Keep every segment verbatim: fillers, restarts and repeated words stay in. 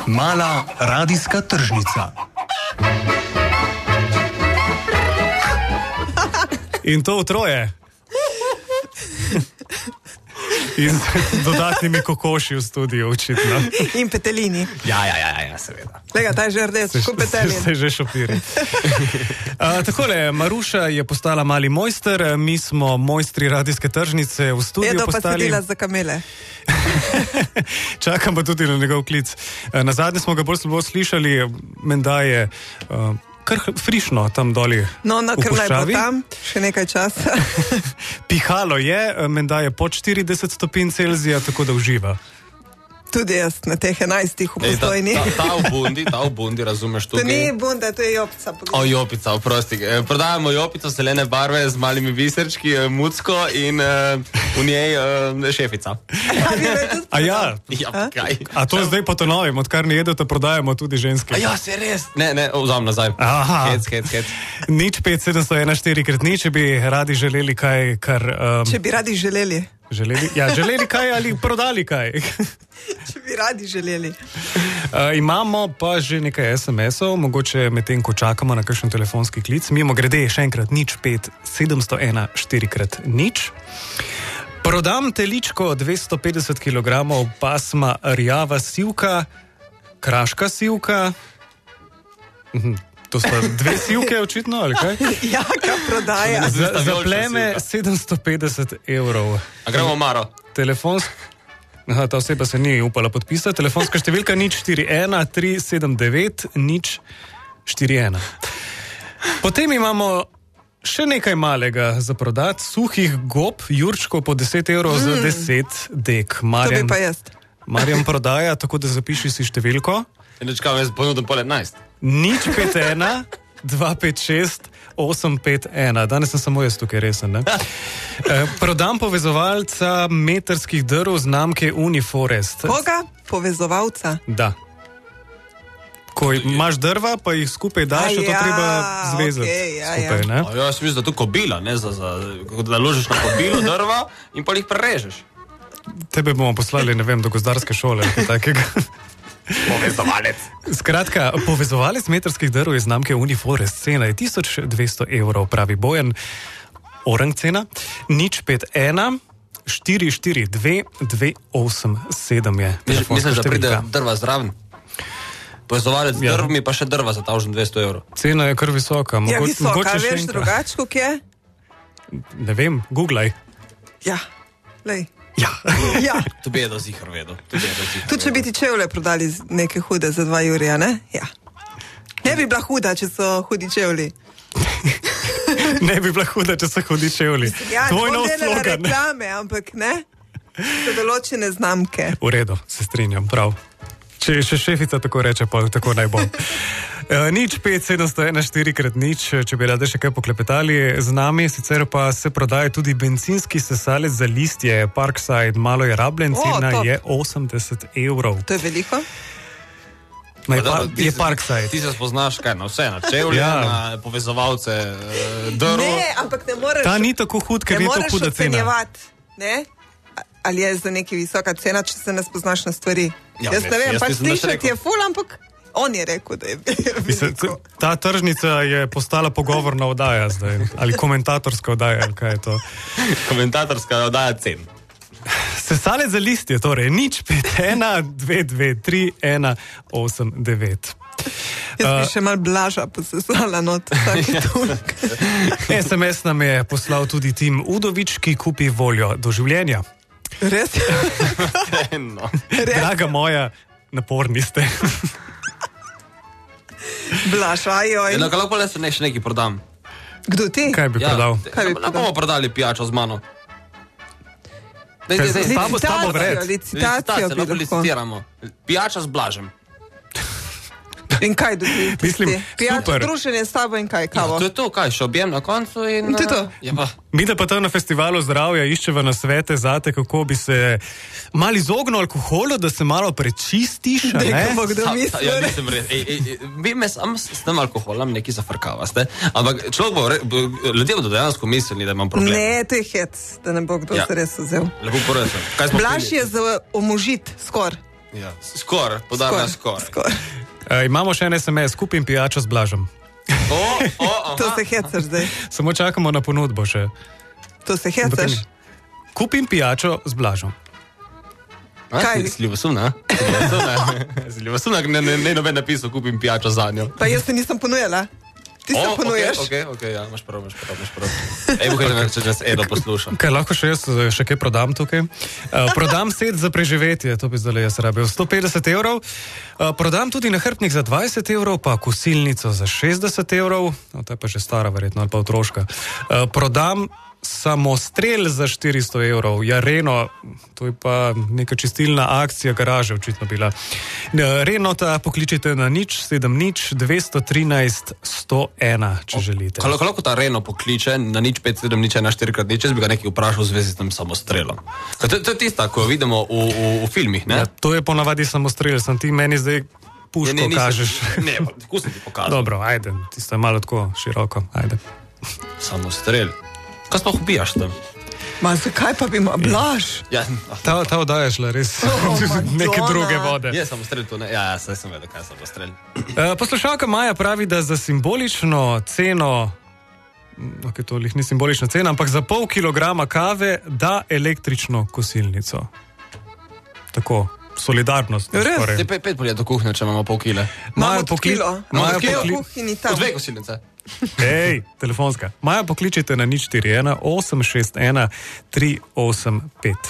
Mala radijska tržnica. In to v troje. In z dodatnimi kokoši v studiu, očitno. In petelini. Ja, ja, ja, ja, seveda. Lega, ta je že rdeč, kot petelin. Se, se že šopiri. uh, takole, Maruša je postala mali mojster, mi smo mojstri radijske tržnice v studiu Edo postali. Edo pa sedila za kamele. Čakam pa tudi na njegov klic. Uh, nazadnje smo ga bolj slabo slišali, menda je... Uh, kar frišno tam doli. No, no, ker naj bo tam še nekaj časa. Pihalo je, menda je pod štirideset stopinj Celzija, tako da uživa. Tudi jaz na teh enajstih v Postojni. Ta, ta, ta v bundi, ta v bundi, razumeš tukaj? To ni bunda, to je jopica. O, jopica, oprosti. Prodajamo jopico zelene barve z malimi biserčki, mucko in uh, v njej uh, šefica. A ja? Ja, kaj? A to zdaj po to novim, odkar ne jedete, prodajamo tudi ženske. A ja, se res? Ne, ne, vzam nazaj. Aha. Hec, hec, hec. Nič pet sedemsto ena štiri krat nič, če bi radi želeli kaj, kar... Um, če bi radi želeli. Želeli, ja, želeli kaj ali prodali kaj. Če bi radi želeli. Uh, imamo pa že nekaj es em esov, mogoče medtem, ko čakamo na kakšen telefonski klic. Mimo grede še enkrat nič pet sedemsto ena štiri krat nič. Prodam teličko dvesto petdeset kilogramov pasma rjava sivka, kraška sivka. Mhm. To sta dve sivke očitno, ali kaj? Ja, kaj prodaja. Za, za pleme sedemsto petdeset evrov. A gremo Maro? Telefonska... Aha, ta oseba se ni upala podpisati. Telefonska številka nič štiri ena tri sedem devet nič štiri ena. Potem imamo še nekaj malega za prodat. Suhih gob, jurčkov po deset evrov mm. za deset dek. Marjan, to bi pa jaz. Marjan prodaja, tako da zapiši si številko. In čakam, jaz ponudim pol enajst. Nič pet ena, dva pet šest, osem pet ena. Danes sem samo jaz tukaj resen, ne? E, prodam povezovalca metrskih drv znamke Uniforest. Koga? Povezovalca? Da. Ko imaš drva, pa jih skupaj daš, je to ja, treba zvezati okay, ja, skupaj, ja. ne? A ja, sem mislil, da to kobila, ne, za, za, da ložiš na kobilo drva in pa jih prerežeš. Tebe bomo poslali, ne vem, do gozdarske šole, takega. Povezovalec. Skratka, povezovalec metrskih drv je znamke Uniforest. Cena je tisoč dvesto evrov, pravi Bojan. Orang cena. Nič pet ena, štiri štiri dve, dve osem sedem je. Mislim, da pride drva zraven. Povezovalec ja. drv mi pa še drva za tisoč dvesto evrov. Cena je kar visoka. Ja, visoka, veš drugač, kak je? Ne vem, googlaj. Ja, lej. Ja. Ja. To bi jedo zihar vedel. Tu če bi ti čevlje prodali neke hude za dva jurija, ne? Ja. Ne bi bila huda, če so hudi čevlji. Ne bi bila huda, če so hudi čevlji. Ja, tvoj nov slogan. Ja, reklame, ampak ne. So določene znamke. V redu, se strinjam, prav. Če še šefica tako reče, pa tako naj bo. E, nič pet sedemsto ena štiri krat nič, če bi rade še kaj poklepetali z nami, sicer pa se prodaja tudi bencinski sesalec za listje Parkside, malo je rabljen, cena je osemdeset evrov. To je veliko? Ma je, par, je Parkside. Ti se spoznaš kaj, na vse, na čevlje, ja. Na povezovalce drv. Ne, ampak ne moreš... Ta ni tako hud, ker ni to huda cena. Ne? Ali je za neki visoka cena, če se ne spoznaš na stvari. Ja, jaz ne vem, jaz pač slišati je ful, ampak on je rekel, da je veliko. Ta tržnica je postala pogovorna oddaja zdaj, ali komentatorska oddaja, ali kaj je to? Komentatorska oddaja cen. Sesalec za listje, torej nič pet ena dve dve tri ena osem devet. Jaz bi še mal blaža posesala not, taki tulk. es em es nam je poslal tudi Tim Udovič, ki kupi voljo do življenja. Res? No. Draga moja, naporni ste. Blaž, ajoj. No, kako pa le se ne še nekaj prodam? Kdo ti? Kaj bi ja, prodal? Kaj bi prodal? Ne bomo prodali pijačo z mano. Licitacijo, licitacijo bi lahko. Licitiramo. Pijača z Blažem. In kaj dobi? Mislim, super. Druženje s tabo in kaj, kavo? Ja, to je to, kaj, še objem na koncu in... To je to. Ja, pa. Mi da pa tam na festivalu zdravja iščeva na svete zate, kako bi se malo izognil alkoholu, da se malo prečistiš, ne? Dekamo, kdo misli. Ja, nisem res. Ej, ej, vi me sam s tem alkoholom neki zafrkavaste, ampak človek bo, re, ljudje bodo dejansko mislili, da imam problem. Ne, to je hec, da ne bo kdo ja. se res vzel. Lepo porečem. Blaž je za omožit, skor. Ja, skoraj, podarna skoraj. Skor. Uh, imamo še en es em es, kupim pijačo z Blažem. O, o, aha. To se hecaš zdaj. Samo čakamo na ponudbo še. To se hecaš. Kupim pijačo z Blažem. Kaj? Si ljubosumna? Si ljubosumna, ne, ne, ne noben napisal, kupim pijačo za njo. Pa jaz se nisem ponujala. Ti se ponuješ. Ok, ok, ok, ja, imaš prav, imaš prav, imaš prav. Ej, bukaj, okay. če nas Edo posluša. Kaj lahko še jaz eh, še kaj prodam tukaj? Uh, prodam set za preživetje, to bi zdaj jaz rabil, sto petdeset evrov. Uh, prodam tudi nahrbtnik za dvajset evrov, pa kosilnico za šestdeset evrov, no, to je pa že stara verjetno, ali pa otroška. Uh, prodam samostrel za štiristo evrov, ja, Reno, to je pa neka čistilna akcija garaže očitno bila. Renota pokličite na nič, sedem nič, dvesto trinajst, sto ena, če želite. Kako lahko ta Reno pokliče na nič, pet, sedem, nič, ena, štirikrat nič, jaz bi ga nekaj vprašal v zvezi s tem samostrelom. To, to je tista, ko jo vidimo v, v, v filmih, ne? Ja, to je ponavadi samostrel, sem ti meni zdaj puško ne, ne, kažeš. Ne, pa tako sem ti pokazal. Dobro, ajde, tisto je malo tako široko, ajde. Samostrel. Kaj sploh ubijaš tam? Ma zakaj pa bi ma Blaž? Ja, Ta, ta oddaja je šla res Oh, neke Madonna. druge vode. je samostrel to, ne? Ja, ja, saj sem vedel, kaj je samostrel. Uh, poslušalka Maja pravi, da za simbolično ceno, ok, to lih ni simbolična cena, ampak za pol kilograma kave da električno kosilnico. Tako, solidarnost. Res? skoraj. Te pet, pet polje do kuhnje, če imamo pol kile. Maja Imamo pokli- kilo. Maja Imamo kilo pokli- v kuhinji V tam. dve kosilnice. Hej, telefonska. Maja pokličite na nič štiri ena, osem šest ena, tri osem pet.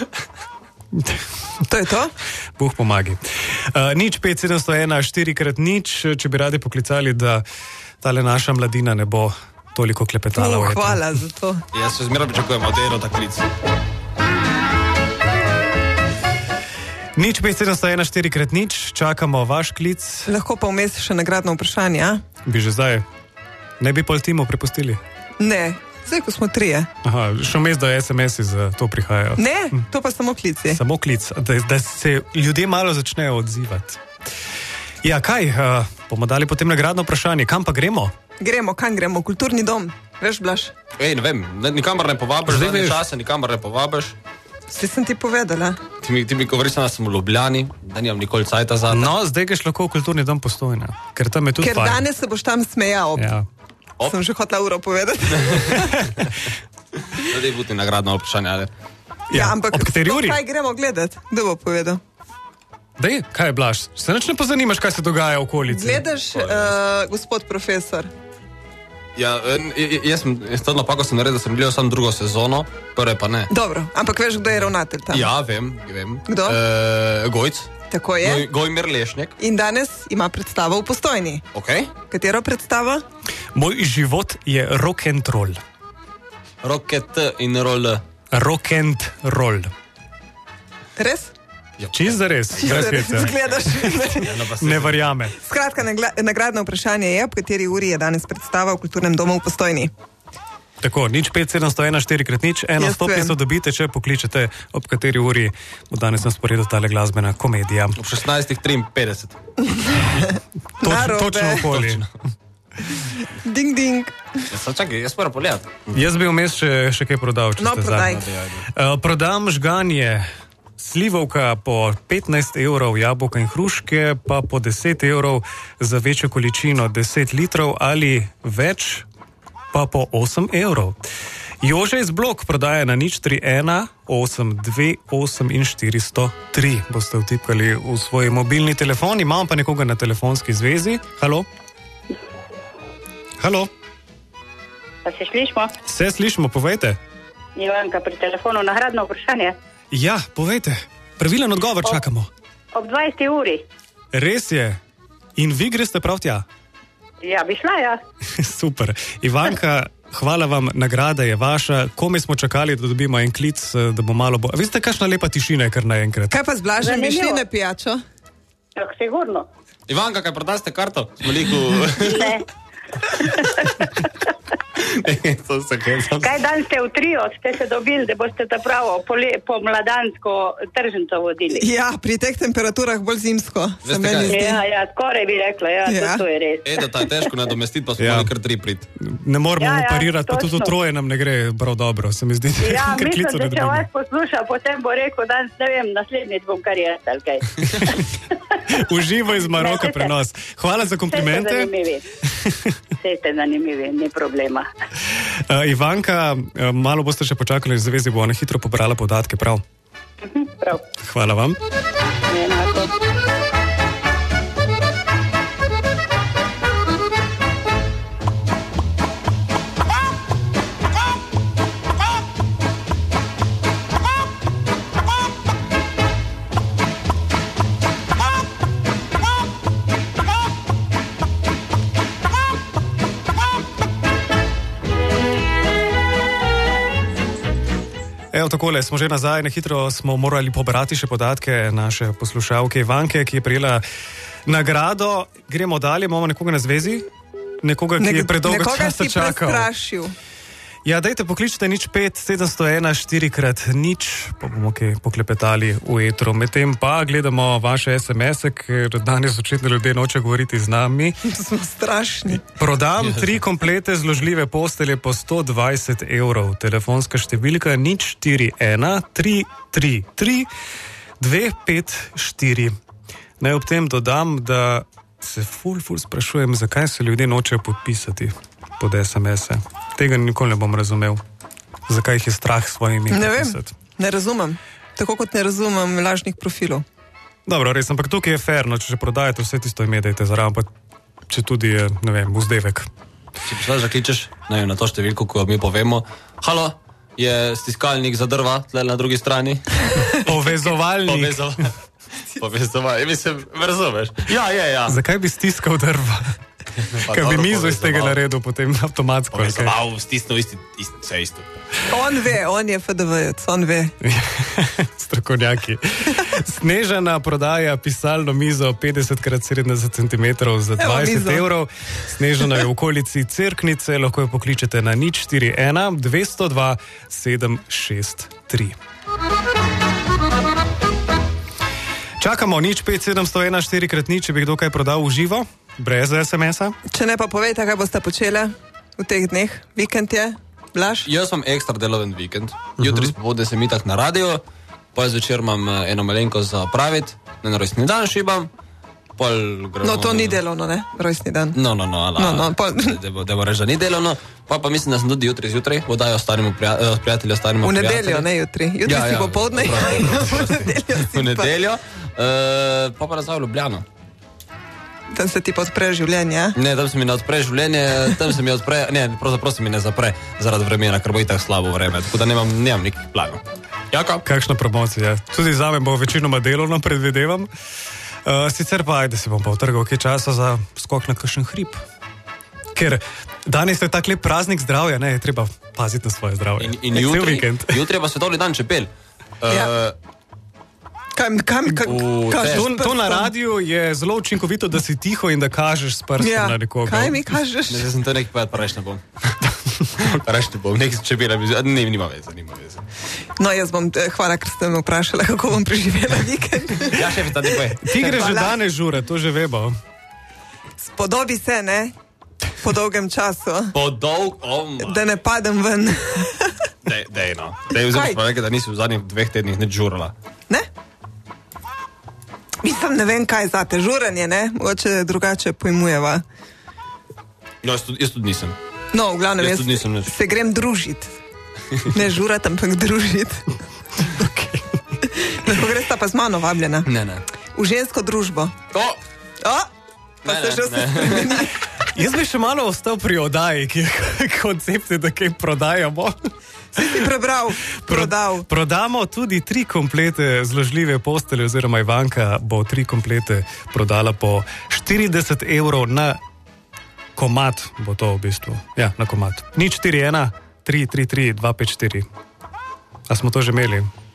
To je to? Bog pomagi. Uh, nič pet sedemsto ena, štirikrat nič, če bi radi poklicali, da tale naša mladina ne bo toliko klepetala. v Uh, etru. hvala za to. Jaz se zmeraj pričakujem od Edo tak klic. Nič pet sedemsto ena, štirikrat nič, čakamo vaš klic. Lahko pa vmes še nagradno vprašanje, a? Bi že zdaj. Ne bi pol timu prepustili. Ne, zdaj ko smo trije. Aha, še vmes, da es em esi za to prihajajo. Ne, to pa samo klici. Samo klic, da, da se ljudje malo začnejo odzivati. Ja, kaj, uh, bomo dali potem nagradno vprašanje, kam pa gremo? Gremo, kam gremo? Kulturni dom. Veš, Blaž? Ej, ne vem, ne, nikamor ne povabiš, Zdaj zadnje veš. čase nikamor ne povabiš. Vse sem ti povedala. Ti mi, ti mi govoriš, da sem v Ljubljani, da nimam nikoli cajta za te. No, zdaj greš lahko v kulturni dom Postojna, ker tam je tudi Ker fajn. danes se boš tam smejal. Ja. Op. Sem že hotela uro povedati. Zdaj buti nagradno vprašanje, ali? Ja, ampak ob kateri sploh uri? kaj gremo gledati? Kdo bo povedal? Dej, kaj je Blaž? Se nič ne pozanimaš, kaj se dogaja v okolici? Gledaš, uh, gospod profesor? Ja, e, e, jaz sem, jaz to napako sem naredil, da sem gledal samo drugo sezono, prve pa ne. Dobro, ampak veš, kdo je ravnatelj tam? Ja, vem, vem. Kdo? E, Gojc. Tako je. Goj, Gojmir Lešnik. In danes ima predstavo v Postojni. Ok. Katero predstavo? Moj život je rock and roll. Rocket in roll. Rock and roll. Res? Čist za res, brez heca. Zgledaš. Ne verjame. Skratka, nagla- nagradno vprašanje je, ob kateri uri je danes predstava v Kulturnem domu v Postojni. Tako, nič pet sedemsto ena, štirikrat nič, eno Jaz stopnico vem. dobite, če pokličete, ob kateri uri bo danes na sporedu tale glasbena komedija. Ob šestnajst triinpetdeset. Toč, Narobe. točno okoli. Ding, ding. Ja, sam čakaj, jaz moram pogledati. Jaz bi vmes še, še kaj prodal. če No, ste prodaj. za. Uh, prodam žganje, slivovka po petnajst evrov, jabolka in hruške pa po deset evrov za večjo količino deset litrov ali več pa po osem evrov. Jože iz Blok prodaja na nič tri ena, osem dve osem in štiristo tri. Boste vtipkali v svoj mobilni telefon, imam pa nekoga na telefonski zvezi. Halo? Halo? Pa se slišimo? Se slišimo, povejte. Ivanka pri telefonu, nagradno vprašanje. Ja, povejte. Pravilen odgovor čakamo. Ob dvajseti uri. Res je. In vi greste prav tja. Ja, bi šla, ja. Super. Ivanka, hvala vam, nagrada je vaša. Komaj smo čakali, da dobimo en klic, da bo malo bo... Veste, kakšna lepa tišina je kar naenkrat. Kaj pa z Blažem, bi šli Zanimivo. na pijačo? Tako sigurno. Ivanka, kaj prodaste karto? Smo liku... Ne. To se hecam. Kaj dan ste v trio, ste se dobili, da boste ta pravo pole- pomladansko tržnico vodili? Ja, pri teh temperaturah bolj zimsko. Se Veste meni kaj? zdi. Ja, ja, skoraj bi rekla, ja, Ja. to, to je res. E, da ta je težko nadomestiti, pa smo Ja. ja. kar tri prid. Ne moramo Ja, ja, operirati, pa tudi točno. v troje nam ne gre prav dobro, se mi zdi. Ja, ker mislim, klicev da ne če dobimo. vas posluša, potem bo rekel danes, ne vem, naslednjič bom kar jaz, ali kaj. Uživo iz Maroka Ne, saj ste- prenos. Hvala za Vse ste komplimente. zanimivi. Vse ste zanimivi, ni problema. Uh, Ivanka, uh, malo boste še počakali, v zavezi bo ona hitro pobrala podatke, prav? Prav, Hvala vam. enako. Evo takole, smo že nazaj, na hitro smo morali pobrati še podatke naše poslušalke Ivanke, ki je prijela nagrado. Gremo dalje, imamo nekoga na zvezi? Nekoga, ki je predolgo nekoga časa si čakal. prestrašil. Ja, dajte pokličite nič pet, sedemsto ena, štirikrat nič, pa bomo kaj poklepetali v etru. Medtem pa gledamo vaše es em ese, ker danes očitno ljudje noče govoriti z nami. Smo strašni. Prodam tri komplete zložljive postelje po sto dvajset evrov. Telefonska številka nič štiri ena, tri tri tri, dve pet štiri. Naj ob tem dodam, da se ful, ful sprašujem, zakaj se ljudje nočejo podpisati pod es em ese. Tega nikoli ne bom razumel. Zakaj jih je strah s svojimi Ne vem, podpisati. ne razumem. Tako kot ne razumem lažnih profilov. Dobro, res, ampak tukaj je fair, no, če že prodajate vse tisto ime, dajte zraven, pa če tudi je, ne vem, vzdevek. Če prišla, že kličeš ne vem, na to številko, ko mi povemo, halo, je stiskalnik za drva, tle na drugi strani. Povezovalnik. Povezoval. Povezoval. Mislim, razumeš? Ja, je, ja. Zakaj bi stiskal drva? Pa Kaj bi dobro, mizo iz tega povezoval. naredil, potem avtomatsko. ali kaj? Povezoval, stisnil, isti, isti, vse isto. On ve, on je F D V-jec, on ve. Strokovnjaki. Snežana prodaja pisalno mizo petdeset krat sedemdeset centimetrov za Evo, dvajset mizo. evrov. Snežana je v okolici Cerknice, lahko jo pokličete na nič štiri ena, dvesto dva, sedem šest tri. Čakamo nič pet sedemsto ena štirikrat nič, če bi kdo kaj prodal v živo, brez es em esa. Če ne pa povejte, kaj boste počeli v teh dneh. Vikend je, Blaž. Jaz imam ekstra deloven vikend. Jutri spopoldne sem itak na radio, pol zvečer imam eh, eno malenkost za praviti, na rojstni dan šibam, pol gremo... No, to ni delovno, ne? Rojstni dan. No, no, no, ala, No, no, pol- da bo, da bo reč, da ni delovno. Pa pa mislim, da sem tudi jutri zjutraj, vodajo staremu prija, eh, prijatelju, staremu V nedeljo, prijatelju. ne jutri. Jutri Ja, si ja, popoldne. oprosti, V nedeljo si V nedeljo, uh, pa pa nazaj v Ljubljano. pa- Tam se ti pa odpre življenje. a? Ne, tam se mi ne odpre življenje, tam se mi odpre, ne, pravzaprav se mi ne zapre zaradi vremena, ker bo itak slabo vreme, tako da nemam, nemam nekih planov. Jaka? Kakšna promocija. Tudi za me bo večinoma delovno, predvidevam. Uh, sicer pa, ajde si bom pa utrgal kaj časa za skok na kakšen hrib. Ker danes je tak lep praznik zdravja, ne, je treba paziti na svoje zdravje. In, in Cel jutri, vikend. jutri je pa svetovni dan čepel. Uh, Ja. Kam, kam, kam, V kažeš To, s to na prstom? radiju je zelo učinkovito, da si tiho in da kažeš s prstom Ja, na nekoga. kaj mi kažeš? Ne, zdaj sem to nekaj povedal, pa reč ne bom. Pa reč ne bom, nekaj čebela bi... Ne, nima veze, nima veze. No, jaz bom, eh, hvala, ker ste me vprašali, kako bom preživela vikend. Ja, še ta ne poje. Ti greš že Hvala. danes žure, to že vemo. Spodobi se, ne? Po dolgem času. Po dolg, oh Da ne padem ven. Dej, dej, no. Dej, vzemi Kaj? pa nekaj, da nisi v zadnjih dveh tednih nič žurala. Ne? Mislim, ne vem, kaj za te žuranje, ne? Mogoče drugače pojmujeva. No, jaz tudi, jaz tudi nisem. No, v glavnem, Jaz jaz tudi nisem nič. se grem družiti. Ne žurati, ampak družiti. Lahko greš pa z mano vabljena. Ne, ne. V žensko družbo. To! O, pa Ne, se ne, že ne. vse spremeni. Jaz bi še malo ostal pri oddaji, ki je koncept, da kaj prodajamo. Si si prebral, prodal. Prodamo tudi tri komplete zložljive postelje, oziroma Ivanka bo tri komplete prodala po štirideset evrov na komad, bo to v bistvu. Ja, na komad. Nič štiri ena, tri tri tri, dva pet štiri. A smo to že imeli?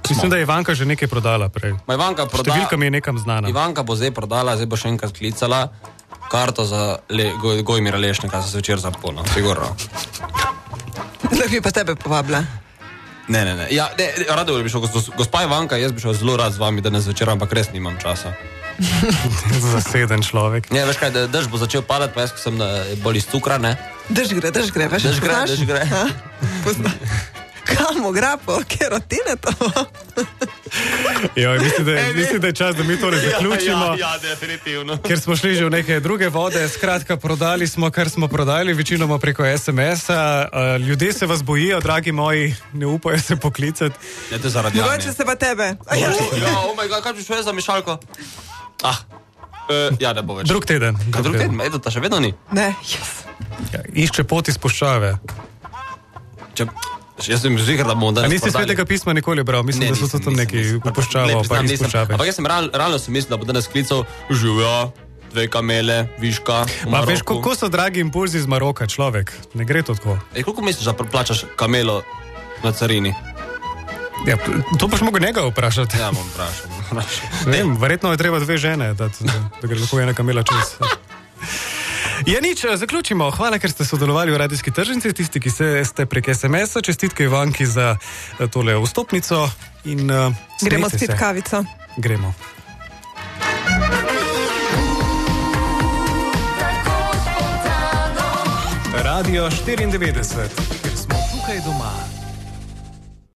Mislim, da je Ivanka že nekaj prodala prej. Ma Ivanka proda... Številka mi je nekam znana. Ivanka bo zdaj prodala, zdaj bo še enkrat klicala karto za Le... Goj... Gojmira Lešnika za večer za polno, sigurno. Da bi pa tebe povabila. Ne, ne, ne. Ja, ne, rado bi šel, gospa Ivanka, jaz bi šel zelo rad z vami danes večer, ampak res nimam časa. Zaseden človek. Ne, veš kaj, dež bo začel padati, pa jaz, ko sem bolj iz cukra, ne? Dež gre, dež gre, veš? Dež gre, poznaš? dež gre. Ha? Pozna. Kamo grapo, kerotine to. Jo, mislim, da, je, mislim, da je čas, da mi torej zaključimo. Ja, ja, definitivno. Ker smo šli že v neke druge vode, skratka, prodali smo, kar smo prodali, večinoma preko es em es-a. Uh, ljudje se vas bojijo, dragi moji, ne upajo se poklicati. Ne, to je zaradi Janje. Mogoče se pa tebe. Ja, oh my god, kaj bi šel jaz za mešalko? Ah, uh, ja, ne bo več. Drug teden. Kaj drug teden? Edo, ta še vedno ni. Ne, yes. Ja, išče pot iz puščave. Če... Jaz sem zvihr, da bomo A danes nisi prodali. Svetega pisma nikoli bral? Mislim, Ne, da so nisem, to tam nisem, neki nisem. puščavo, Ne, pa priznam, iz nisem. puščave. Ampak jaz sem real, realno sem mislil, da bo danes klical živja, dve kamele, viška, v Ma veš, Maroku. kako so dragi impulzi iz Maroka, človek? Ne gre to tako. Ej, koliko misliš, da plačaš kamelo na carini? Ja, to boš mogel njega vprašati. Ja, bom vprašal. vprašal. Ne vem, verjetno je treba dve žene, da, da, da gre lahko ena kamela čez. Ja, nič, zaključimo. Hvala, ker ste sodelovali v Radijski tržnici, tisti, ki se, ste prek es em es-a. Čestitke Ivanki za eh, tole vstopnico. In, uh, Gremo smejte spit se. kavico. Gremo. Radio štiriindevetdeset, ker smo tukaj doma.